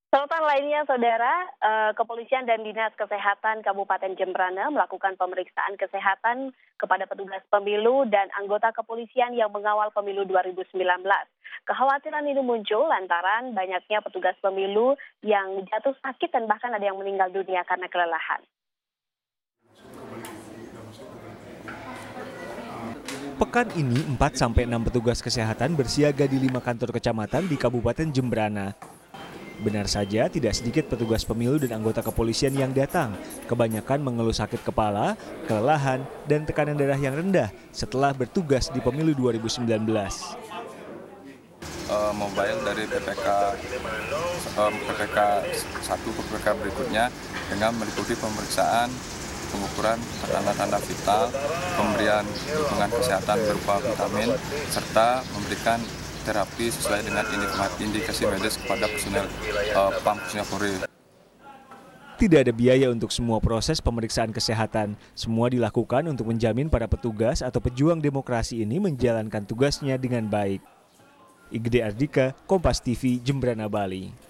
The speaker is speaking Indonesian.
Sorotan lainnya, Saudara, Kepolisian dan Dinas Kesehatan Kabupaten Jembrana melakukan pemeriksaan kesehatan kepada petugas pemilu dan anggota kepolisian yang mengawal pemilu 2019. Kekhawatiran ini muncul lantaran banyaknya petugas pemilu yang jatuh sakit dan bahkan ada yang meninggal dunia karena kelelahan. Pekan ini 4-6 petugas kesehatan bersiaga di 5 kantor kecamatan di Kabupaten Jembrana. Benar saja, tidak sedikit petugas pemilu dan anggota kepolisian yang datang. Kebanyakan mengeluh sakit kepala, kelelahan, dan tekanan darah yang rendah setelah bertugas di pemilu 2019. Mobile dari PPK 1 ke PPK berikutnya dengan meliputi pemeriksaan, pengukuran tanda-tanda vital, pemberian dukungan kesehatan berupa vitamin, serta memberikan terapi sesuai dengan indikasi medis kepada personel Polri. Tidak ada biaya untuk semua proses pemeriksaan kesehatan. Semua dilakukan untuk menjamin para petugas atau pejuang demokrasi ini menjalankan tugasnya dengan baik. Igede Ardika, Kompas TV, Jembrana, Bali.